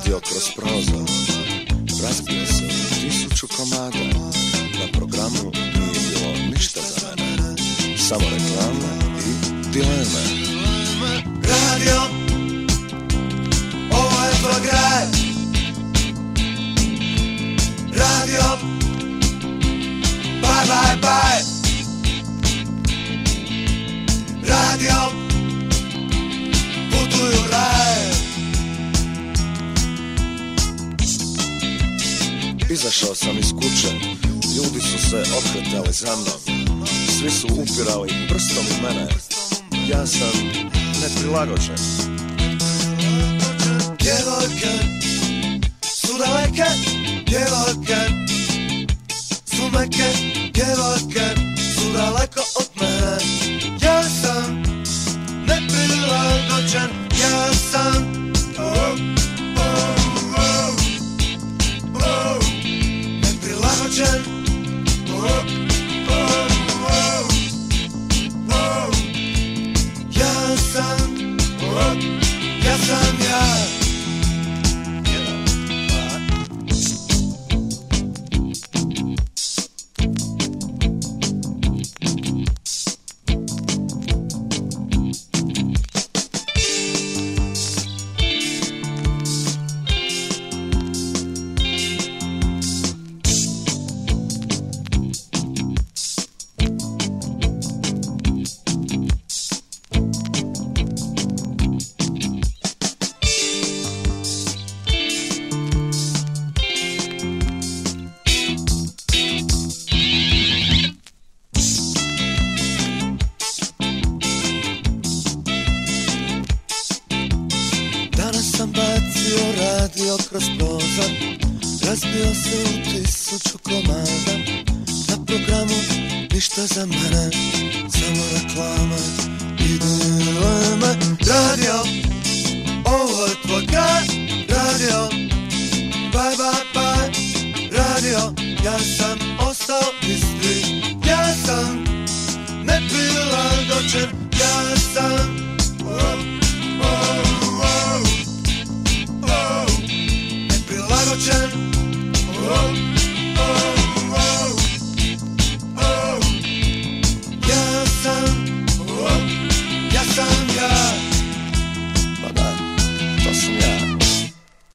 radio kroz prozor. Razbio se 1000 komada. Na programu nije bilo ništa za mene, samo reklame i dileme. Radio, ovo je tvoj grad. Radio, bye bye bye. Radio, putuj u raj. Izašao sam iz kuće, ljudi su se okretali za mnom. Svi su upirali prstom u mene, ja sam neprilagođen. Djevojke su daleke, djevojke su meke, djevojke su daleko od mene. Ja sam neprilagođen, ja sam neprilagođen. Ja sam ja. Kroz prozor, razbio se u 1000 komada. Na programu ništa za mene, samo reklama i dileme. Radio, ovo je tvoj grad. Radio, bye bye bye. Radio, ja sam ostao isti. Ja sam neprilagođen, ja sam